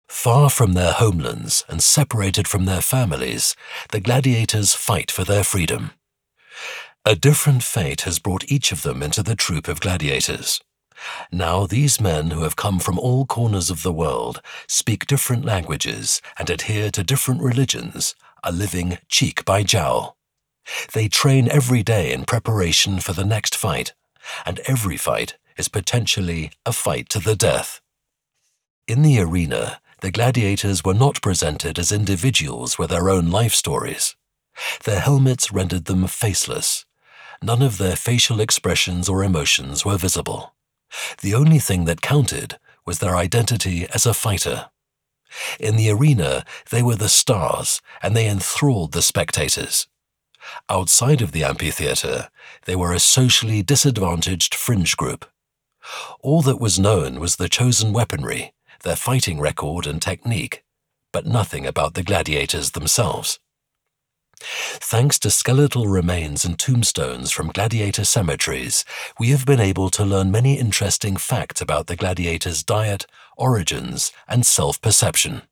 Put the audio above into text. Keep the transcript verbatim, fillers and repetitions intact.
Far from their homelands and separated from their families, the gladiators fight for their freedom. A different fate has brought each of them into the troop of gladiators. Now these men who have come from all corners of the world, speak different languages and adhere to different religions, are living cheek by jowl. They train every day in preparation for the next fight, and every fight is potentially a fight to the death. In the arena, the gladiators were not presented as individuals with their own life stories. Their helmets rendered them faceless. None of their facial expressions or emotions were visible. The only thing that counted was their identity as a fighter. In the arena, they were the stars, and they enthralled the spectators. Outside of the amphitheater, they were a socially disadvantaged fringe group. All that was known was the chosen weaponry, their fighting record and technique, but nothing about the gladiators themselves. Thanks to skeletal remains and tombstones from gladiator cemeteries, we have been able to learn many interesting facts about the gladiators' diet, origins, and self-perception.